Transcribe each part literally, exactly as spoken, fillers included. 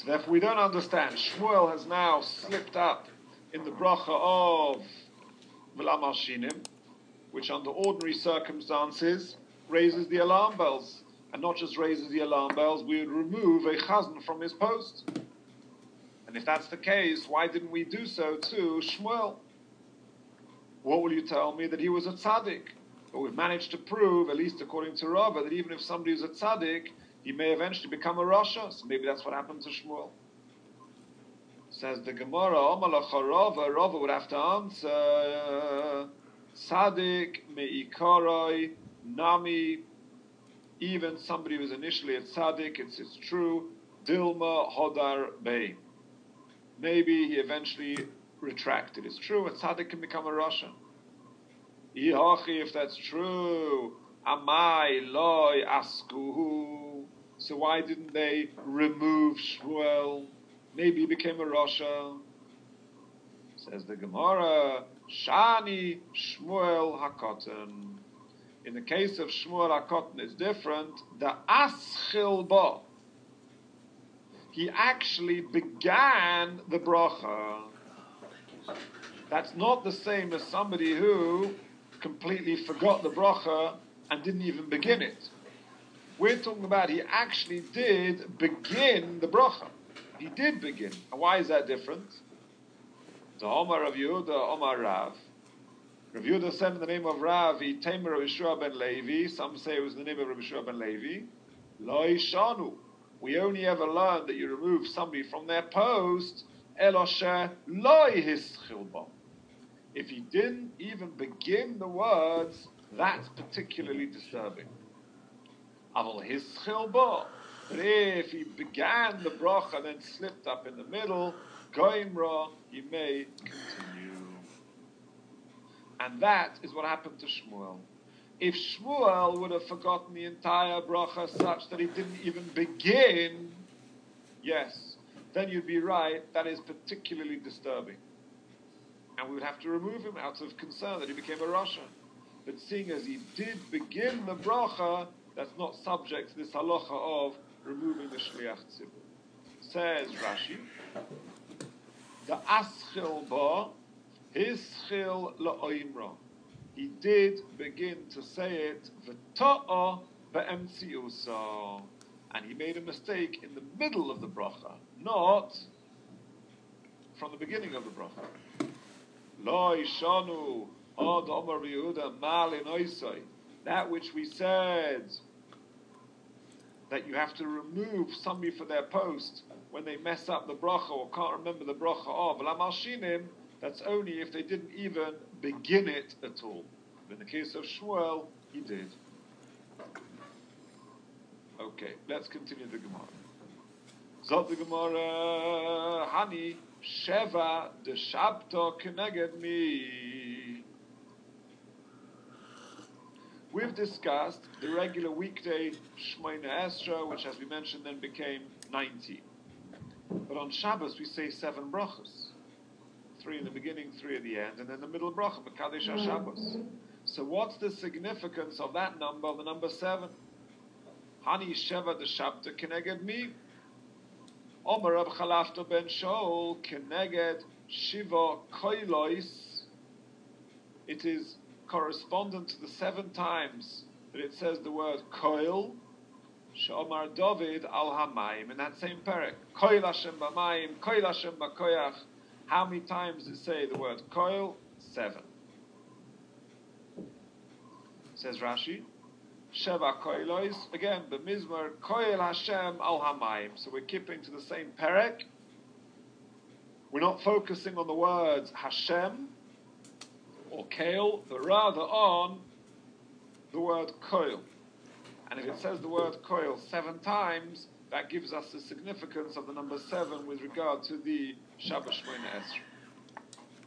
So therefore we don't understand. Shmuel has now slipped up in the bracha of V'la Malshinim, which under ordinary circumstances raises the alarm bells. And not just raises the alarm bells, we would remove a chazan from his post. And if that's the case, why didn't we do so to Shmuel? What will you tell me? That he was a tzaddik. But we've managed to prove, at least according to Rava, that even if somebody is a tzaddik, he may eventually become a rasha. So maybe that's what happened to Shmuel. Says the Gemara, Omalacha Rava, Rava would have to answer, tzaddik me'ikaroi nami. Even somebody who was initially a tzaddik, it's, it's true, Dilma Hodar Bey. Maybe he eventually retracted. It's true, a tzaddik can become a rasha. If that's true, Amai loy askuhu. So why didn't they remove Shmuel? Maybe he became a rasha. Says the Gemara, Shani Shmuel Hakotan. In the case of Shmuel HaKotan, it's different. The Aschil Ba. He actually began the bracha. That's not the same as somebody who completely forgot the bracha and didn't even begin it. We're talking about he actually did begin the bracha. He did begin. And why is that different? The Omar Rav Yehuda, Omar Rav. Rav Yehuda said in the name of Rav, Tamer Rav Yeshua ben Levi. Some say it was the name of Rav Yeshua ben Levi. Lo Shanu. We only ever learned that you remove somebody from their post. Eloshe lo hischil ba. If he didn't even begin the words, that's particularly disturbing. Aval hischil ba. But if he began the bracha and then slipped up in the middle, goimra, he may continue. And that is what happened to Shmuel. If Shmuel would have forgotten the entire bracha such that he didn't even begin, yes, then you'd be right, that is particularly disturbing. And we would have to remove him out of concern that he became a rasha. But seeing as he did begin the bracha, that's not subject to this halacha of removing the shliach tzibur. Says Rashi, the aschil ba, hischil la'oimra. He did begin to say it, v'ta'a be'emtziusa. And he made a mistake in the middle of the bracha, not from the beginning of the bracha. Lo ishanu od Omar Yehuda mal in oisai. That which we said, that you have to remove somebody for their post when they mess up the bracha or can't remember the bracha of Lamalshinim, that's only if they didn't even begin it at all. In the case of Shmuel, he did. Okay, let's continue the Gemara. Zot the Gemara, Hani Sheva de Shabta Keneged Mi. We've discussed the regular weekday Shmoyne Esra, which, as we mentioned, then became ninety. But on Shabbos we say seven brachos. Three in the beginning, three at the end, and then the middle bracha, Mekadesh HaShabbos. So what's the significance of that number, the number seven? Hani Sheva de Shabta Keneged Mi. Omer Rab Chalafta ben Shaul Keneged Shiva Koilois. It is correspondent to the seven times that it says the word koil, Shomar David al Hamayim, in that same parak. Koil Hashem b'mayim, koil Hashem b'koyach. How many times does it say the word koil? Seven. Says Rashi, Sheva koilois, again, b'mizmar, koil Hashem al Hamayim. So we're keeping to the same parak. We're not focusing on the words Hashem or Kael, but rather on the word Koil. And if it says the word Koil seven times, that gives us the significance of the number seven with regard to the Shabbos Shmoyne Esrei.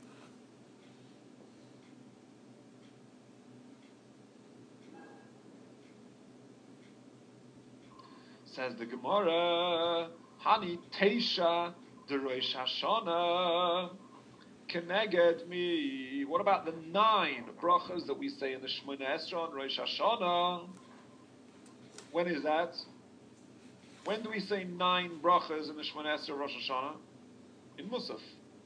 Says the Gemara, Hani Teisha de Rosh Hashanah Keneged Mi. What about the nine brachas that we say in the Shemona Esra on Rosh Hashanah? When is that? When do we say nine brachas in the Shemona Esrei of Rosh Hashanah? In Musaf.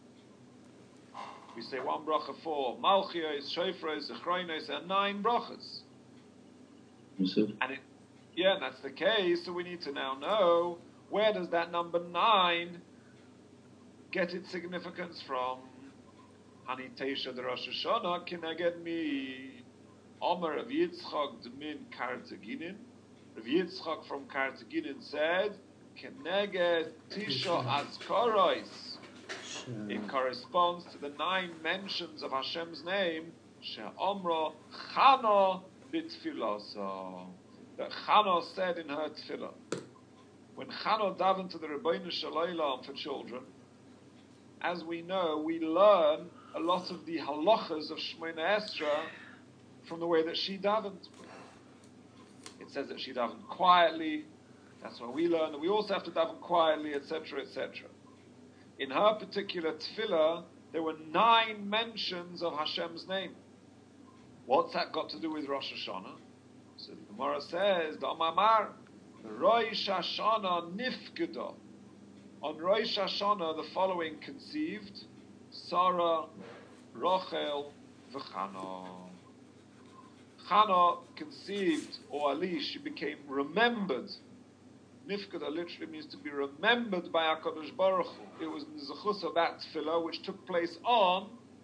We say one bracha for Malchios, Shofros, Zechronos, and nine brachas. Musaf. And it, yeah, and that's the case, so we need to now know, where does that number nine get its significance from? Hani Teisha de Rosh Hashanah, kineged mi Omer Rav Yitzchak d'min Kartaginin. Rav Yitzchak from Kartaginin said, kineged Tisha Azkaros. It corresponds to the nine mentions of Hashem's name, She'omra Chana b'tfilasa. That Chana said in her tefillah. When Chana davened to the Rebbeinu Shalom for children, as we know, we learn a lot of the halachas of Shemona Esrei from the way that she davened. It says that she davened quietly. That's what we learn. And we also have to daven quietly, et cetera, et cetera. In her particular tefillah, there were nine mentions of Hashem's name. What's that got to do with Rosh Hashanah? So the Gemara says, Damamar, Rosh Hashanah nifkeda. On Rosh Hashanah, the following conceived: Sarah, Rochel, v'Chana. Chana conceived, or at least she became remembered. Nifkeda literally means to be remembered by HaKadosh Baruch Hu. It was the zechus of that tefillah which took place on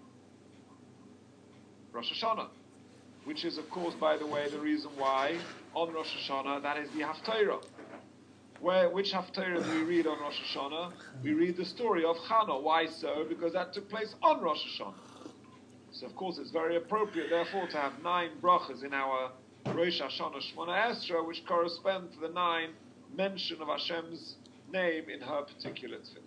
Rosh Hashanah, which is, of course, by the way, the reason why on Rosh Hashanah, that is the Haftarah. Where, which Haftarah do we read on Rosh Hashanah? We read the story of Chana. Why so? Because that took place on Rosh Hashanah. So, of course, it's very appropriate, therefore, to have nine brachas in our Rosh Hashanah Shemona Esrei, which correspond to the nine mention of Hashem's name in her particular tefillah.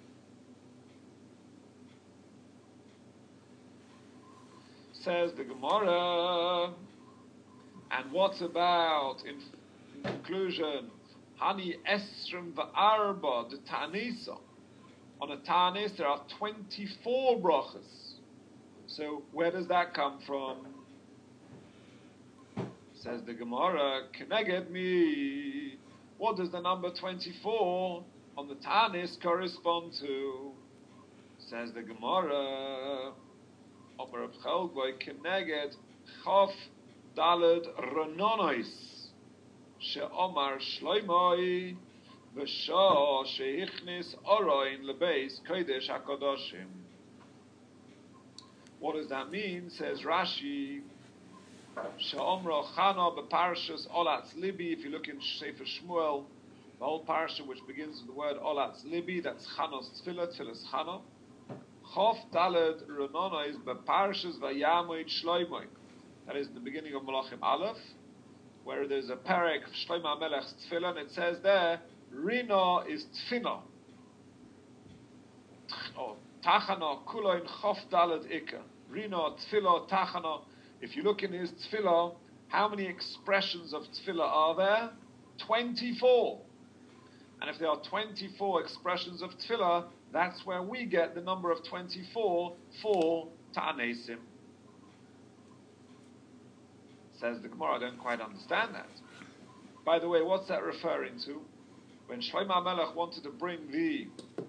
Says the Gemara, and what about, in, in conclusion, Hani Esrim v'arba, the Ta'anisa. On a Ta'anis, there are twenty-four brachas. So, where does that come from? Says the Gemara, Keneged mi. What does the number twenty-four on the Ta'anis correspond to? Says the Gemara, Omer Reb Chelgoy, Keneged Chaf Daled Renonois. She'omar Shloimoi V'shah She'ichnis Oroin Lebeis Kodesh HaKadoshim. What does that mean? Says Rashi, She'omra Chana B'parshas Olatz Libi. If you look in Sefer Shmuel, the whole parsha which begins with the word Olatz Libi, that's Chana's Tefillah, Tefillah's Chana. Chof Daled Renona is B'parshas Vayamoid Shloimoi. That is the beginning of Malachim Aleph, where there's a parak of Shlomo HaMelech's Tefillah, and it says there, Rina is Tfina. Oh, Tachana, Kuloin, Chof Daled Ika. Rina, Tfila, Tachana. If you look in his Tefillah, how many expressions of Tefillah are there? twenty-four. And if there are twenty-four expressions of Tefillah, that's where we get the number of twenty-four for Ta'anesim. Says the Gemara, I don't quite understand that. By the way, what's that referring to? When Shlomo HaMelech wanted to bring the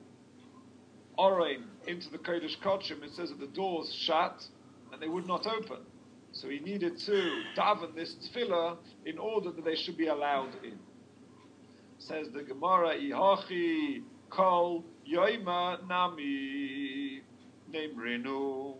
Orain into the Kodesh Kodshim, it says that the doors shut and they would not open. So he needed to daven this tefillah in order that they should be allowed in. Says the Gemara, Ihachi Kol Yoima Nami Nemrinu.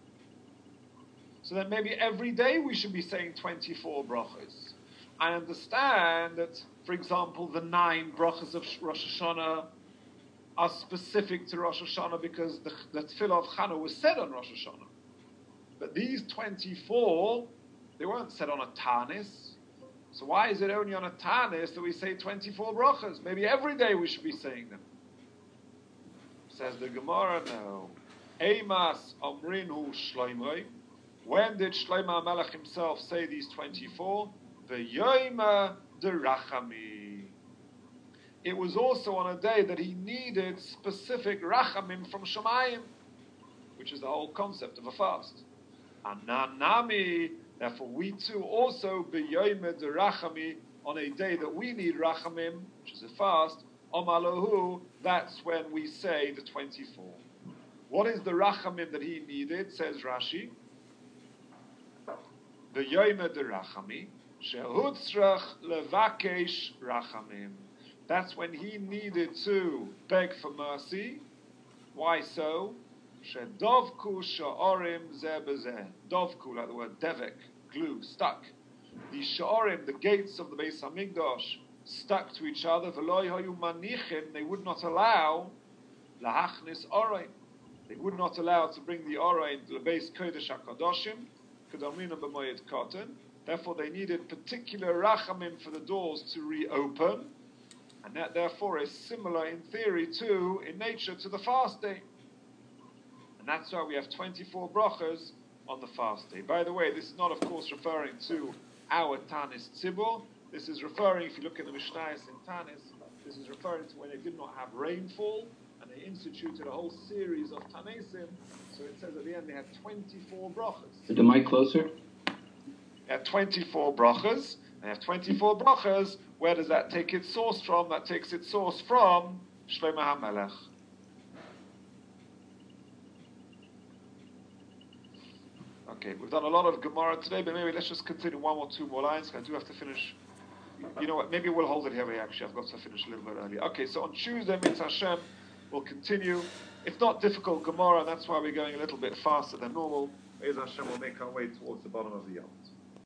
So then maybe every day we should be saying twenty-four brachas. I understand that, for example, the nine brachas of Rosh Hashanah are specific to Rosh Hashanah because the, the tefillah of Chana was said on Rosh Hashanah. But these twenty-four, they weren't said on a Ta'anis. So why is it only on a Ta'anis that we say twenty-four brachas? Maybe every day we should be saying them. Says the Gemara, no. Eimas Amrinu Shloimoi. When did Shlomo HaMelech himself say these twenty-four? V'yoyma derachami. It was also on a day that he needed specific rachamim from Shemayim, which is the whole concept of a fast. Ananami, therefore we too also v'yoyma derachami on a day that we need rachamim, which is a fast, Omalohu, that's when we say the twenty-four. What is the rachamim that he needed, says Rashi? The Yoyme de Rachami, Shehutzrach levakesh rachamim. That's when he needed to beg for mercy. Why so? Shedovku sha'orim zeh bezeh. Dovku, like the word devek, glue, stuck. The sha'orim, the gates of the Beis Hamikdash, stuck to each other. V'lo hayu manichin, they would not allow lahachnis orim. They would not allow to bring the orim to the Beis Kodesh HaKadoshim, kedamina b'moyed cotton. Therefore, they needed particular rachamim for the doors to reopen, and that therefore is similar in theory to, in nature, to the fast day. And that's why we have twenty-four brachas on the fast day. By the way, this is not, of course, referring to our Tanis Tzibur. This is referring, if you look at the Mishnayos in Tanis, this is referring to when they did not have rainfall, and they instituted a whole series of Tanesim. So it says at the end they had twenty-four brachas. Is the mic closer? They have twenty-four brachas. They have twenty-four brachas. Where does that take its source from? That takes its source from Shlomo HaMelech. Okay, we've done a lot of Gemara today, but maybe let's just continue one or two more lines. I do have to finish. You know what? Maybe we'll hold it here. Actually, I've got to finish a little bit earlier. Okay, so on Tuesday, Mitzvah Hashem, we'll continue. It's not difficult Gemara, and that's why we're going a little bit faster than normal. Mitzvah Hashem will make our way towards the bottom of the Yom.